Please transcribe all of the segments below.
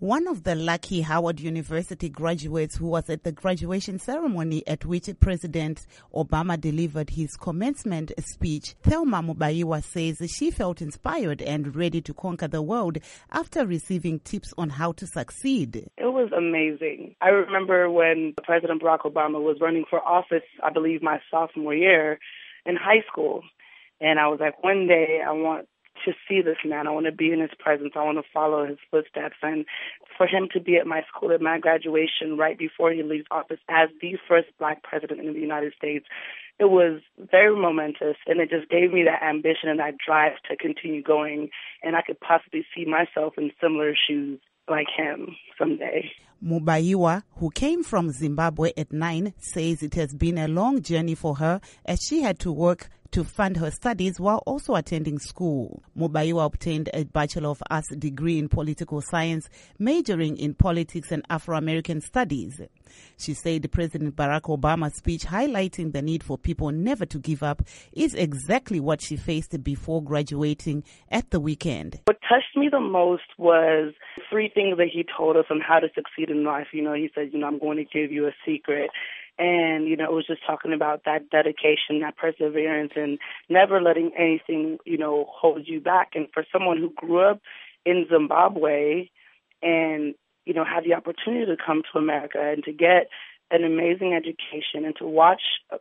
One of the lucky Howard University graduates who was at the graduation ceremony at which President Obama delivered his commencement speech, Thelma Mubaiwa says she felt inspired and ready to conquer the world after receiving tips on how to succeed. It was amazing. I remember when President Barack Obama was running for office, I believe my sophomore year in high school. And I was like, one day I want to see this man. I want to be in his presence. I want to follow his footsteps. And for him to be at my school at my graduation right before he leaves office as the first Black president in the United States, it was very momentous. And it just gave me that ambition and that drive to continue going. And I could possibly see myself in similar shoes like him someday. Mubaiwa, who came from Zimbabwe at 9, says it has been a long journey for her as she had to work to fund her studies while also attending school. Mubaiwa obtained a Bachelor of Arts degree in political science, majoring in politics and Afro-American studies. She said President Barack Obama's speech highlighting the need for people never to give up is exactly what she faced before graduating at the weekend. What touched me the most was 3 things that he told us on how to succeed in life. He said, I'm going to give you a secret. And, it was just talking about that dedication, that perseverance, and never letting anything, hold you back. And for someone who grew up in Zimbabwe and, had the opportunity to come to America and to get an amazing education and to watch,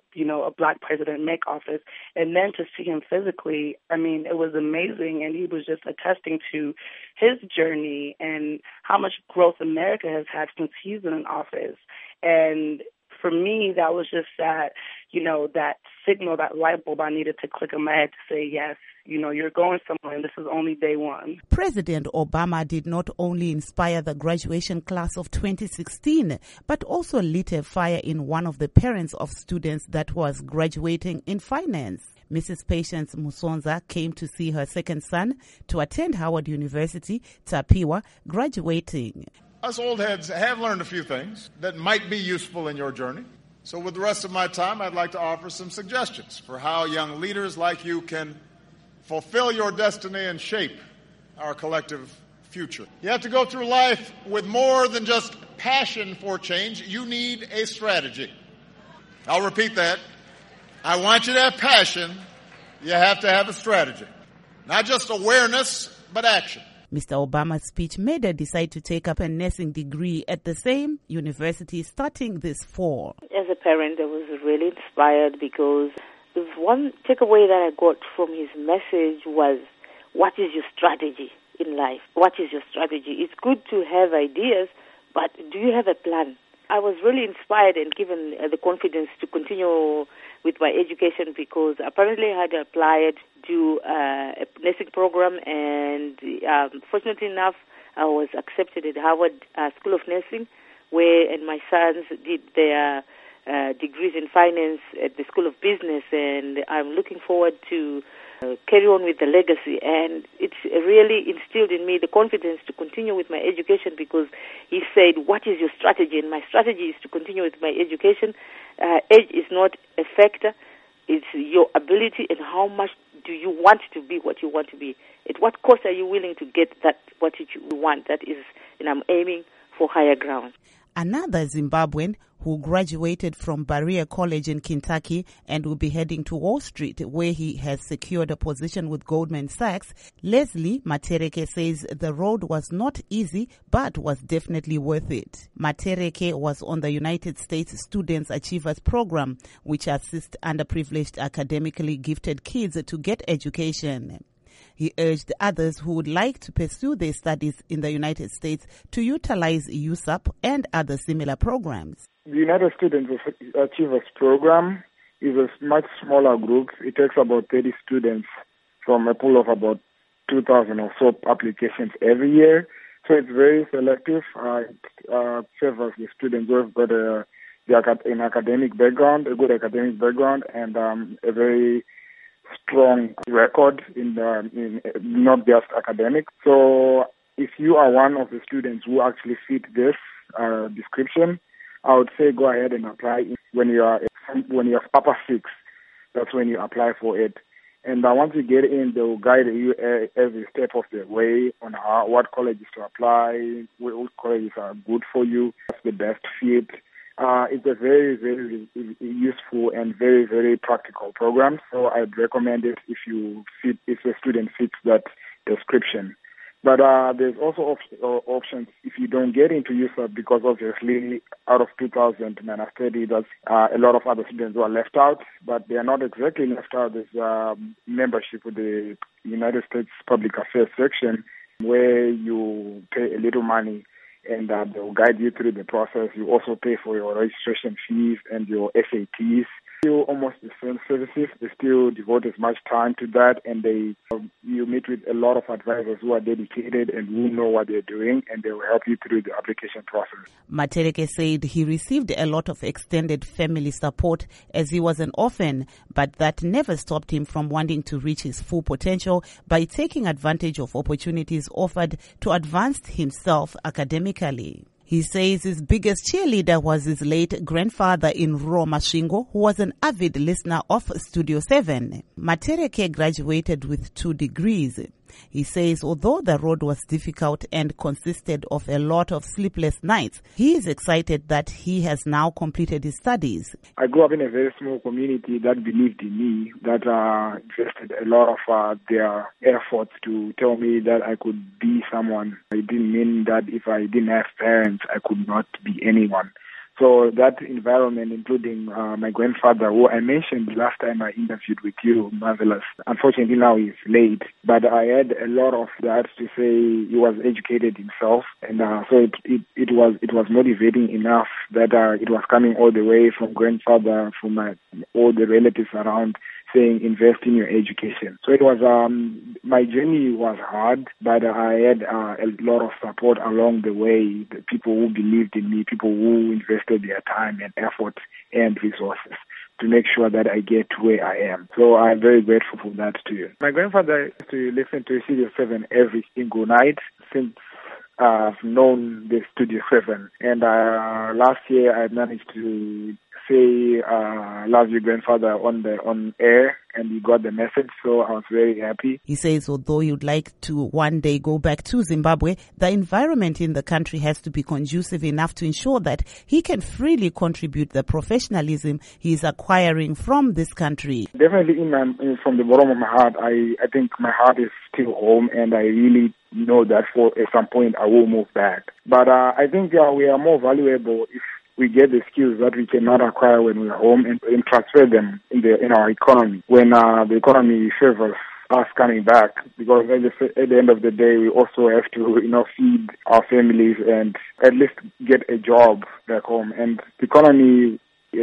a Black president make office and then to see him physically, it was amazing. And he was just attesting to his journey and how much growth America has had since he's been in office. And for me, that was just that, that signal, that light bulb I needed to click in my head to say, yes, you're going somewhere and this is only day one. President Obama did not only inspire the graduation class of 2016, but also lit a fire in one of the parents of students that was graduating in finance. Mrs. Patience Musonza came to see her second son to attend Howard University, Tapiwa, graduating. Us old heads have learned a few things that might be useful in your journey. So with the rest of my time, I'd like to offer some suggestions for how young leaders like you can fulfill your destiny and shape our collective future. You have to go through life with more than just passion for change. You need a strategy. I'll repeat that. I want you to have passion. You have to have a strategy. Not just awareness, but action. Mr. Obama's speech made her decide to take up a nursing degree at the same university starting this fall. As a parent, I was really inspired because the one takeaway that I got from his message was, what is your strategy in life? What is your strategy? It's good to have ideas, but do you have a plan? I was really inspired and given the confidence to continue with my education because apparently I had applied to a nursing program and fortunately enough I was accepted at Harvard School of Nursing and my sons did their degrees in finance at the School of Business, and I'm looking forward to carry on with the legacy. And it's really instilled in me the confidence to continue with my education because he said, what is your strategy? And my strategy is to continue with my education. Age is not a factor. It's your ability and how much do you want to be what you want to be. At what cost are you willing to get that what you want? That is, and I'm aiming for higher ground. Another Zimbabwean who graduated from Berea College in Kentucky and will be heading to Wall Street, where he has secured a position with Goldman Sachs, Leslie Matereke says the road was not easy, but was definitely worth it. Matereke was on the United States Students Achievers Program, which assists underprivileged academically gifted kids to get education. He urged others who would like to pursue their studies in the United States to utilize USAP and other similar programs. The United Students Achievers Program is a much smaller group. It takes about 30 students from a pool of about 2,000 or so applications every year. So it's very selective. It favors the students who have got an academic background, a good academic background, and a very strong record in not just academic. So if you are one of the students who actually fit this description, I would say go ahead and apply when you are upper 6. That's when you apply for it. And once you get in, they will guide you every step of the way on what colleges to apply, which colleges are good for you, what's the best fit. It's a very, very useful and very, very practical program. So I'd recommend it if a student fits that description. But there's also options if you don't get into USAP, because obviously out of 2,000 minus 30, there's a lot of other students who are left out, but they are not exactly left out. There's membership with the United States Public Affairs section where you pay a little money and they will guide you through the process. You also pay for your registration fees and your SATs. Still almost the same services. They still devote as much time to that, and you meet with a lot of advisors who are dedicated and who know what they're doing, and they will help you through the application process. Matereke said he received a lot of extended family support as he was an orphan, but that never stopped him from wanting to reach his full potential by taking advantage of opportunities offered to advance himself academically. He says his biggest cheerleader was his late grandfather in Ro Mashingo, who was an avid listener of Studio 7. Matereke graduated with 2 degrees. He says although the road was difficult and consisted of a lot of sleepless nights, he is excited that he has now completed his studies. I grew up in a very small community that believed in me, that invested a lot of their efforts to tell me that I could be someone. It didn't mean that if I didn't have parents, I could not be anyone. So that environment, including my grandfather, who I mentioned last time I interviewed with you, Marvelous. Unfortunately, now he's late, but I had a lot of that to say he was educated himself, and so it was motivating enough that it was coming all the way from grandfather, from all the relatives around, saying invest in your education. So it was my journey was hard, but I had a lot of support along the way. The people who believed in me, people who invested their time and effort and resources to make sure that I get to where I am. So I'm very grateful for that to you. My grandfather used to listen to Studio 7 every single night since I've known the Studio 7. And last year I managed to say love you grandfather on air, and he got the message, so I was very happy. He says although he would like to one day go back to Zimbabwe, the environment in the country has to be conducive enough to ensure that he can freely contribute the professionalism he is acquiring from this country. Definitely from the bottom of my heart, I think my heart is still home, and I really know that at some point I will move back. But I think we are more valuable if we get the skills that we cannot acquire when we're home and transfer them in our economy when the economy favors us coming back, because at the end of the day we also have to feed our families and at least get a job back home. And the economy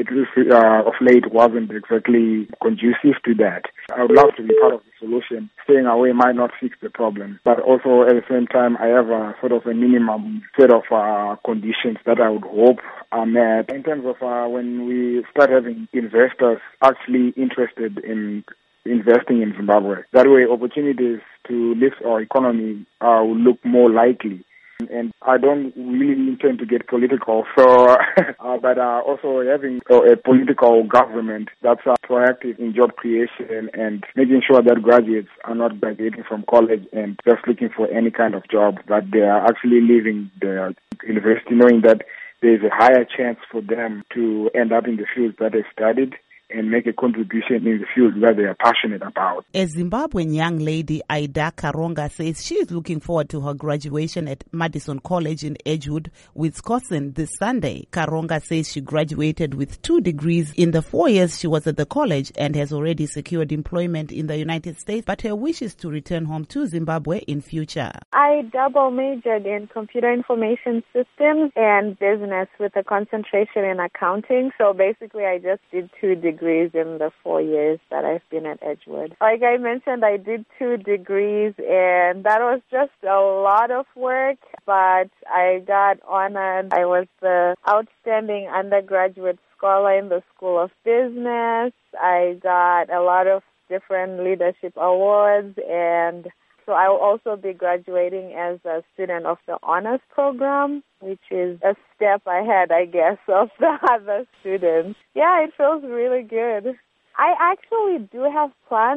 of late wasn't exactly conducive to that. I would love to be part of the solution. Staying away might not fix the problem, but also at the same time I have a sort of a minimum set of conditions that I would hope are met in terms of when we start having investors actually interested in investing in Zimbabwe. That way opportunities to lift our economy will look more likely. And I don't really intend to get political, so but also having a political government that's proactive in job creation and making sure that graduates are not graduating from college and just looking for any kind of job, but they are actually leaving the university knowing that there's a higher chance for them to end up in the fields that they studied and make a contribution in the field that they are passionate about. A Zimbabwean young lady, Aida Karonga, says she is looking forward to her graduation at Madison College in Edgewood, Wisconsin this Sunday. Karonga says she graduated with 2 degrees in the 4 years she was at the college and has already secured employment in the United States, but her wish is to return home to Zimbabwe in future. I double majored in computer information systems and business with a concentration in accounting. So basically I just did 2 degrees in the 4 years that I've been at Edgewood. Like I mentioned, I did 2 degrees and that was just a lot of work, but I got honored. I was the outstanding undergraduate scholar in the School of Business. I got a lot of different leadership awards, and so I will also be graduating as a student of the honors program, which is a step ahead, I guess, of the other students. Yeah, it feels really good. I actually do have plans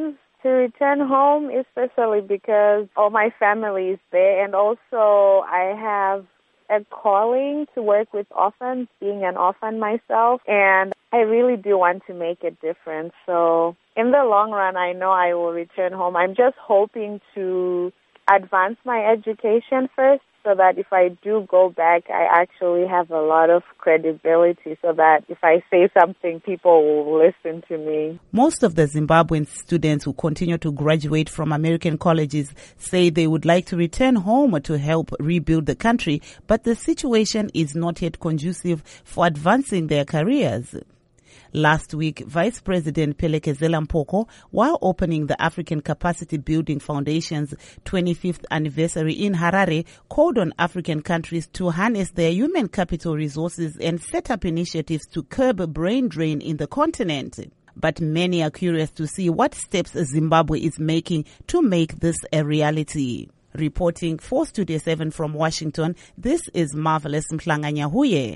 To return home, especially because all my family is there, and also I have a calling to work with orphans, being an orphan myself, and I really do want to make a difference. So in the long run, I know I will return home. I'm just hoping to advance my education first, so that if I do go back, I actually have a lot of credibility, so that if I say something, people will listen to me. Most of the Zimbabwean students who continue to graduate from American colleges say they would like to return home to help rebuild the country, but the situation is not yet conducive for advancing their careers. Last week, Vice President Phelekezela Mpoko, while opening the African Capacity Building Foundation's 25th anniversary in Harare, called on African countries to harness their human capital resources and set up initiatives to curb brain drain in the continent. But many are curious to see what steps Zimbabwe is making to make this a reality. Reporting for Studio 7 from Washington, this is Marvelous Mhlanga Nyahuye.